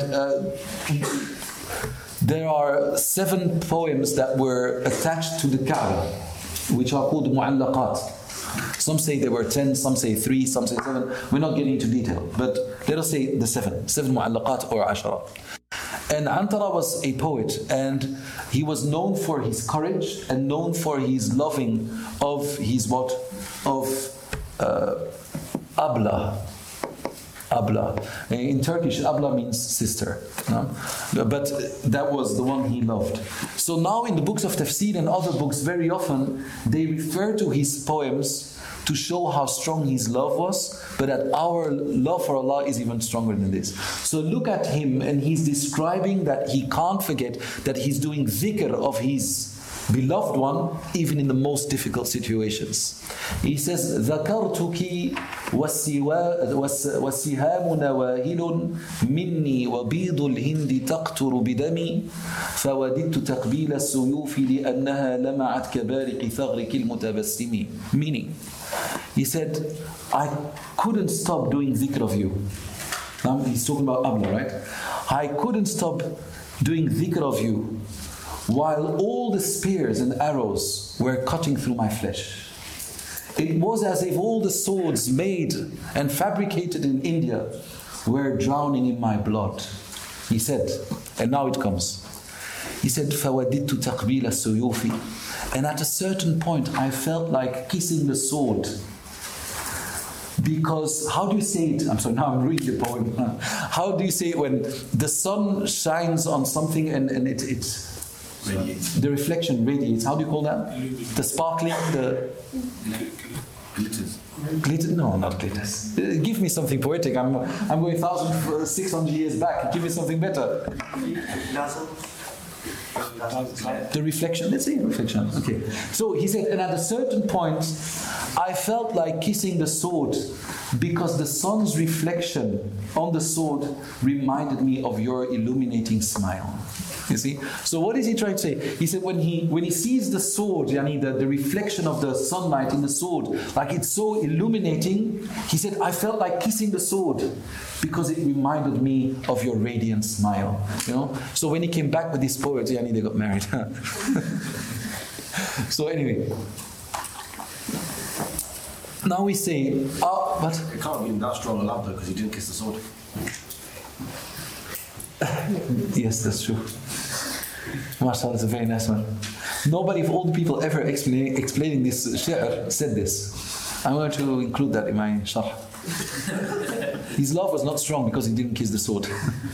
there are 7 poems that were attached to the Kaaba, which are called Mu'allaqat. Some say there were 10, some say 3, some say 7. We're not getting into detail, but let us say the 7 Mu'allaqat or Ashara. And Antara was a poet, and he was known for his courage and known for his loving of his what? Of Abla. Abla. In Turkish, Abla means sister. No? But that was the one he loved. So now in the books of Tafsir and other books, very often they refer to his poems to show how strong his love was, but that our love for Allah is even stronger than this. So look at him, and he's describing that he can't forget that he's doing dhikr of his beloved one, even in the most difficult situations. He says, ذَكَرْتُكِ وَالسِّهَامُ نَوَاهِلٌ مِنِّي وَبِيضُ الْهِنْدِ تَقْتُرُ بِدَمِي فَوَدِدْتُ تَقْبِيلَ السُّيُوفِ لِأَنَّهَا لَمَعَتْ كَبَارِقِ ثَغْرِكِ الْمُتَبَسِّمِ. Meaning, he said, I couldn't stop doing dhikr of you. Now he's talking about Abla, right? I couldn't stop doing dhikr of you while all the spears and arrows were cutting through my flesh. It was as if all the swords made and fabricated in India were drowning in my blood. He said, and now it comes. He said, فَوَدِدْتُ تَقْبِيلَ السُّيُوفِ. And at a certain point, I felt like kissing the sword. Because, how do you say it? I'm sorry, now I'm reading the poem. How do you say it when the sun shines on something and it the reflection radiates? How do you call that? The sparkling, the... Glitters. Glitter? No, not glitters. Give me something poetic. I'm going 1,600 years back. Give me something better. The reflection, let's say reflection. Okay. So he said, and at a certain point, I felt like kissing the sword because the sun's reflection on the sword reminded me of your illuminating smile. You see? So what is he trying to say? He said when he sees the sword, yani the reflection of the sunlight in the sword, like it's so illuminating, he said, I felt like kissing the sword because it reminded me of your radiant smile. You know? So when he came back with these poets, yani they got married. So anyway. Now we say, but It can't be that strong a love though, because he didn't kiss the sword. yes, that's true. MashaAllah, it's a very nice one. Nobody of all the people ever explaining this shi'r said this. I'm going to include that in my sharh. His love was not strong because he didn't kiss the sword.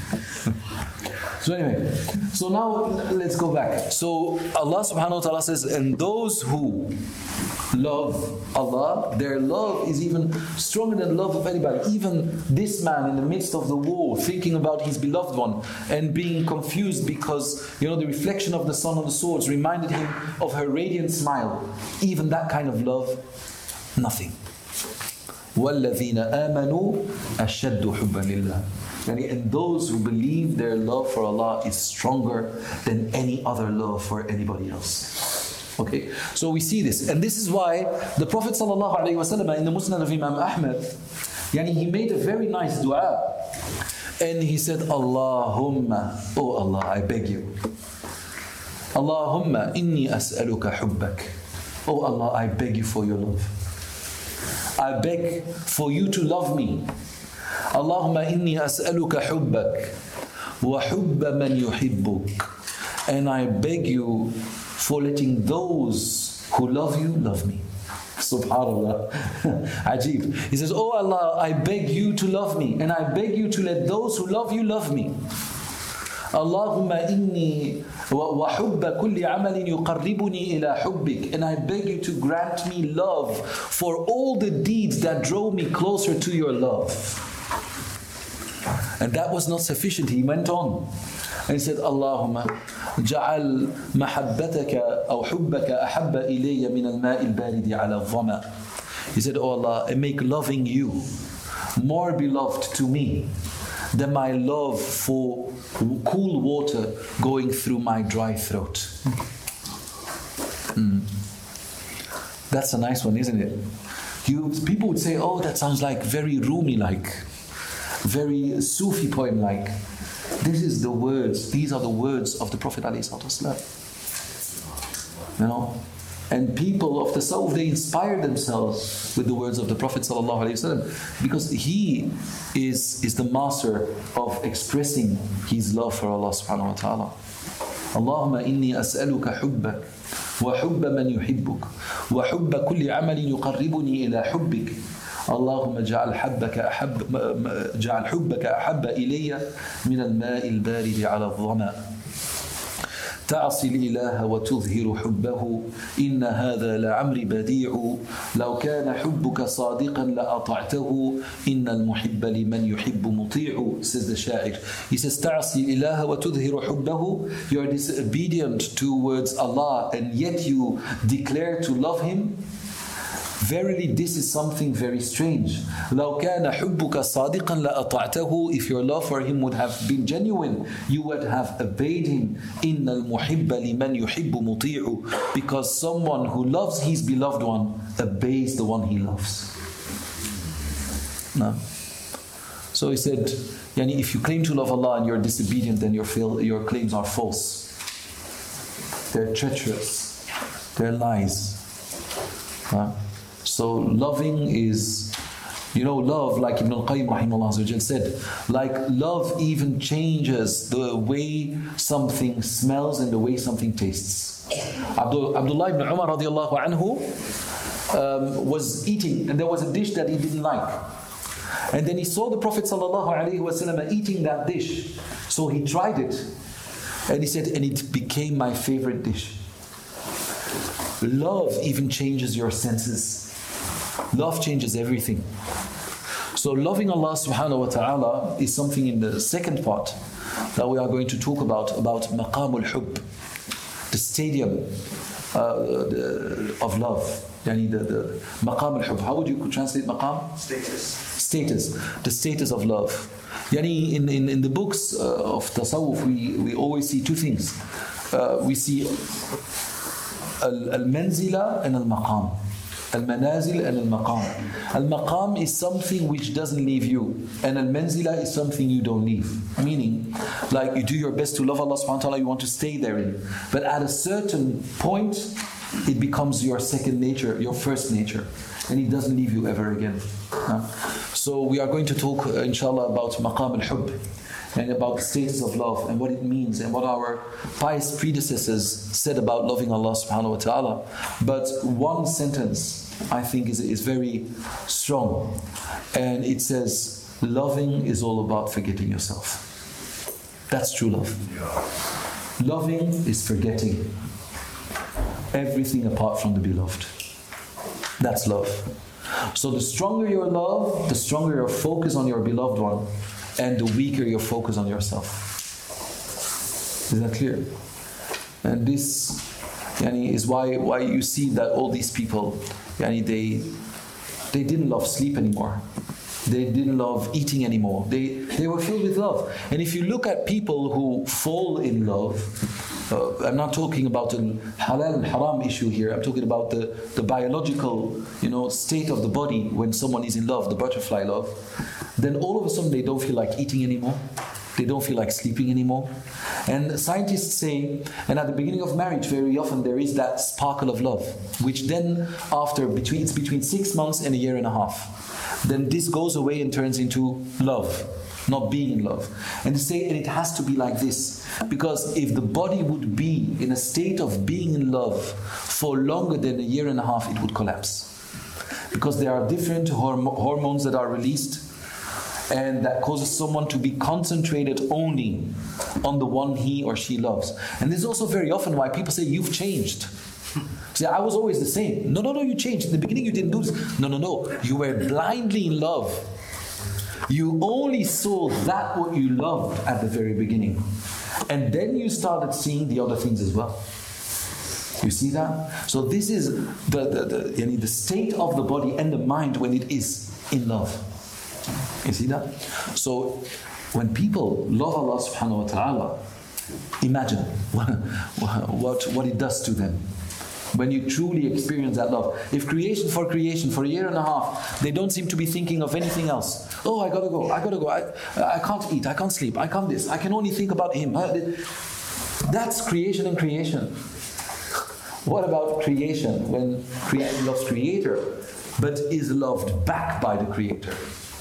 So anyway, so now let's go back. So Allah subhanahu wa ta'ala says, and those who love Allah, their love is even stronger than love of anybody. Even this man in the midst of the war, thinking about his beloved one and being confused because, you know, the reflection of the sun on the swords reminded him of her radiant smile. Even that kind of love, nothing. وَالَّذِينَ آمَنُوا أَشَدُّ حُبًّا لِلَّهِ. And those who believe, their love for Allah is stronger than any other love for anybody else. Okay, so we see this, and this is why the Prophet ﷺ in the Musnad of Imam Ahmad, he made a very nice dua, and he said, Allahumma, oh Allah, I beg you, Allahumma inni as'aluka hubbak. Oh Allah, I beg you for your love. I beg for you to love me. Allahumma inni as'aluka hubbak wa hubba man yuhibbuk. And I beg you for letting those who love you love me. Subhanallah. Ajib. He says, oh Allah, I beg you to love me, and I beg you to let those who love you love me. Allahumma inni wa hubba kulli amalin yuqarribuni ila hubbik. And I beg you to grant me love for all the deeds that drove me closer to your love. And that was not sufficient. He went on and he said, Allahumma ja'al mahabbataka aw hubbaka ahabba ilayya min al-ma'i al-baridi ala al-dhama. He said, oh Allah, and make loving you more beloved to me than my love for cool water going through my dry throat. That's a nice one, isn't it? People would say, oh, that sounds like very Rumi-like, very Sufi poem-like. This is the words, these are the words of the Prophet ﷺ. You know? And people of the Tasawwuf, they inspire themselves with the words of the Prophet ﷺ because he is the master of expressing his love for Allah subhanahu wa ta'ala. Allahumma inni as'aluka hubbak wa hubba man yuhibbuk wa hubba kulli amalin yuqarribuni ila hubbik. اللهم اجعل حبك أحب إلي من الماء البارد على الظمأ تعصي الإله وتظهر حبه إن هذا لعمر بديع لو كان حبك صادقا لأطعته إن المحب لمن يحب مطيع. Says the Sha'ir. He says تعصي الإله وتظهر حبه. You are disobedient towards Allah and yet you declare to love Him. Verily, this is something very strange. لو كان حبك صادقا لأطعته. If your love for him would have been genuine, you would have obeyed him. إن المحب لمن يحب مطيع. Because someone who loves his beloved one obeys the one he loves. No. So he said, if you claim to love Allah and you're disobedient, then your claims are false. They're treacherous. They're lies. So loving is, love, like Ibn al-Qayyim rahimahullah said, like love even changes the way something smells and the way something tastes. Abdullah ibn Umar radiallahu anhu was eating, and there was a dish that he didn't like. And then he saw the Prophet sallallahu alaihi wasallam eating that dish. So he tried it, and he said, and it became my favorite dish. Love even changes your senses. Love changes everything. So loving Allah subhanahu wa ta'ala is something in the second part that we are going to talk about maqamul hubb. the stadium of love. Yani the maqam al-hub. How would you translate maqam? Status. The status of love. Yani in the books of tasawwuf, we always see two things. We see al-manzila and al-maqam. Al-manazil and al-maqam. Al-maqam is something which doesn't leave you, and al-manzila is something you don't leave. Meaning, like you do your best to love Allah subhanahu wa ta'ala, you want to stay therein. But at a certain point, it becomes your second nature, your first nature, and it doesn't leave you ever again. So we are going to talk, inshallah, about maqam al-hub, and about the status of love, and what it means, and what our pious predecessors said about loving Allah subhanahu wa ta'ala. But one sentence, I think, is very strong, and it says, loving is all about forgetting yourself. That's true love. Loving is forgetting everything apart from the beloved. That's love. So the stronger your love, the stronger your focus on your beloved one, and the weaker your focus on yourself. Is that clear? And this is why you see that all these people, they didn't love sleep anymore. They didn't love eating anymore. They were filled with love. And if you look at people who fall in love, I'm not talking about the halal and haram issue here. I'm talking about the biological, state of the body when someone is in love, the butterfly love. Then all of a sudden they don't feel like eating anymore. They don't feel like sleeping anymore. And scientists say, and at the beginning of marriage, very often there is that sparkle of love, which then it's between 6 months and a year and a half. Then this goes away and turns into love, not being in love. And they say, and it has to be like this, because if the body would be in a state of being in love for longer than a year and a half, it would collapse. Because there are different hormones that are released, and that causes someone to be concentrated only on the one he or she loves. And this is also very often why people say, you've changed. Say, I was always the same. No, you changed. In the beginning you didn't do this. No. You were blindly in love. You only saw that what you loved at the very beginning. And then you started seeing the other things as well. You see that? So this is the state of the body and the mind when it is in love. You see that? So when people love Allah subhanahu wa ta'ala, imagine what it does to them. When you truly experience that love. If creation for a year and a half, they don't seem to be thinking of anything else. Oh, I gotta go, I can't eat, I can't sleep, I can't this, I can only think about him. That's creation and creation. What about creation when creation loves creator, but is loved back by the creator?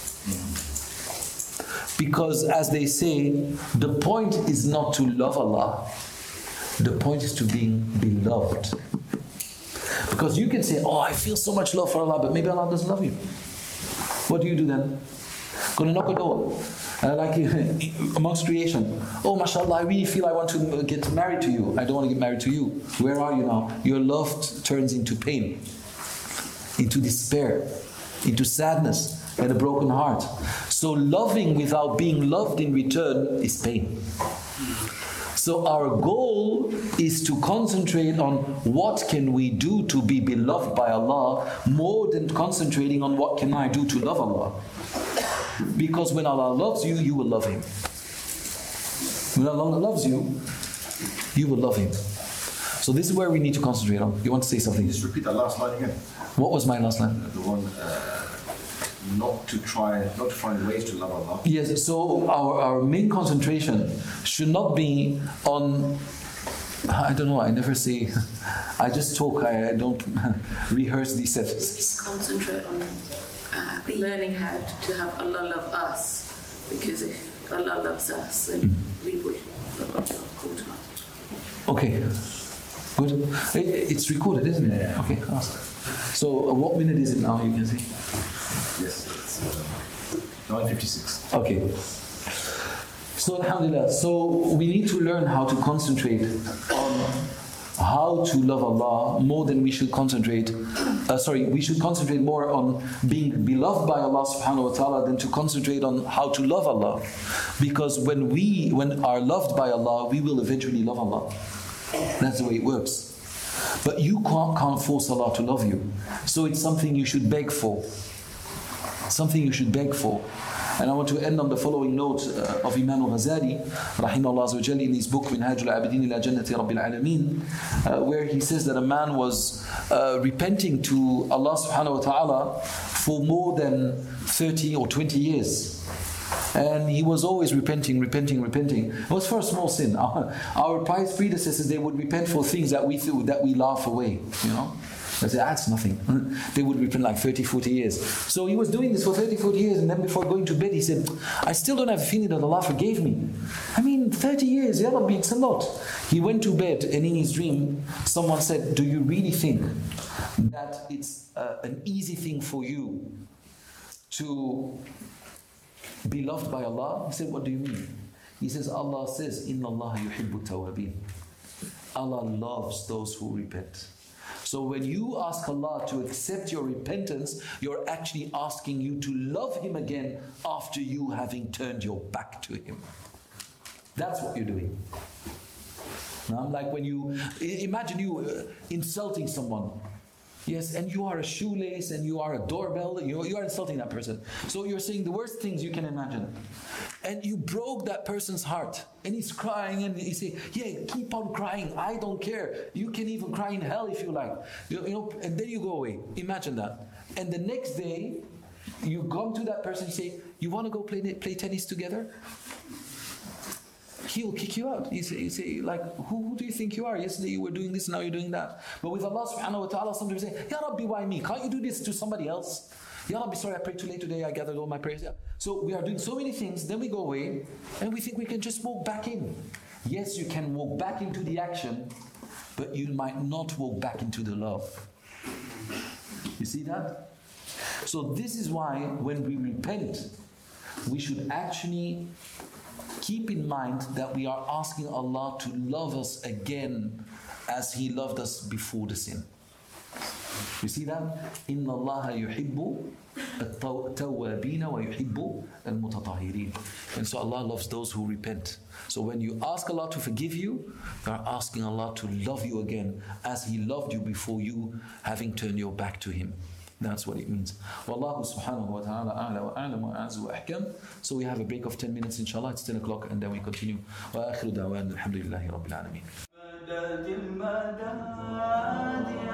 Because as they say, the point is not to love Allah, the point is to being beloved. Because you can say, oh, I feel so much love for Allah, but maybe Allah doesn't love you. What do you do then? Gonna knock a door. Like amongst creation. Oh, mashallah, I really feel I want to get married to you. I don't want to get married to you. Where are you now? Your love turns into pain, into despair, into sadness, and a broken heart. So loving without being loved in return is pain. So our goal is to concentrate on what can we do to be beloved by Allah more than concentrating on what can I do to love Allah. Because when Allah loves you, you will love Him. When Allah loves you, you will love Him. So this is where we need to concentrate on. You want to say something? Just repeat that last line again. What was my last line? The one, not to find ways to love Allah. Yes, so our main concentration should not be on, I don't know, I never say, I just talk, I don't rehearse these sentences. Concentrate on learning how to have Allah love us, because if Allah loves us, then we would love Allah. Okay, good. It's recorded, isn't it? Yeah. Okay, awesome. So what minute is it now, you can see? Yes, it's 9:56. Okay. So alhamdulillah, so we need to learn how to concentrate on how to love Allah more than we should concentrate. We should concentrate more on being beloved by Allah subhanahu wa ta'ala than to concentrate on how to love Allah. Because when are loved by Allah, we will eventually love Allah. That's the way it works. But you can't force Allah to love you. So it's something you should beg for. Something you should beg for. And I want to end on the following note of Imam al-Ghazali, rahimahullah azza wa jalla, in his book Minhaj al-Abidin ila Jannati Rabbil Alameen, where he says that a man was repenting to Allah subhanahu wa ta'ala for more than 30 or 20 years. And he was always repenting. It was for a small sin. Our pious predecessors, they would repent for things that we threw, that we laugh away, you know. They say, that's nothing. They would repent like 30, 40 years. So he was doing this for 30, 40 years, and then before going to bed, he said, I still don't have a feeling that Allah forgave me. I mean, 30 years, Ya Rabbi, it's a lot. He went to bed, and in his dream, someone said, do you really think that it's an easy thing for you to be loved by Allah? He said, what do you mean? He says, Allah says, Inna Allah yuhibbu tawabin. Allah loves those who repent. So when you ask Allah to accept your repentance, you're actually asking you to love Him again after you having turned your back to Him. That's what you're doing. Now, like when you, imagine you insulting someone. Yes, and you are a shoelace and you are a doorbell, you are insulting that person. So you're saying the worst things you can imagine. And you broke that person's heart. And he's crying and you say, yeah, keep on crying, I don't care. You can even cry in hell if you like. You know, and then you go away. Imagine that. And the next day, you come to that person and say, you want to go play tennis together? He will kick you out. You say like, who do you think you are? Yesterday you were doing this, now you're doing that. But with Allah subhanahu wa ta'ala, sometimes you say, Ya Rabbi, why me? Can't you do this to somebody else? Ya Rabbi, sorry, I prayed too late today, I gathered all my prayers. So we are doing so many things, then we go away, and we think we can just walk back in. Yes, you can walk back into the action, but you might not walk back into the love. You see that? So this is why when we repent, we should actually keep in mind that we are asking Allah to love us again as He loved us before the sin. You see that? إِنَّ اللَّهَ يُحِبُّ التَّوَّابِينَ وَيُحِبُّ الْمُتَطَهِرِينَ. And so Allah loves those who repent. So when you ask Allah to forgive you, you are asking Allah to love you again as He loved you before you having turned your back to Him. That's what it means. Wallahu subhanahu wa ta'ala a'la wa a'lam wa a'zu wa ahkam. So we have a break of 10 minutes, inshallah. It's 10 o'clock and then we continue. Wa akhiru da'wan alhamdulillahi rabbil alameen.